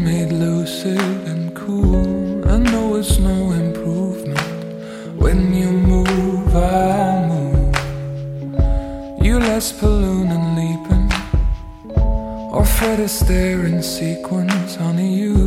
made lucid and cool. I know it's no improvement. When you move, I move. You less balloon and leaping, or Fred Astaire in sequence. Honey, you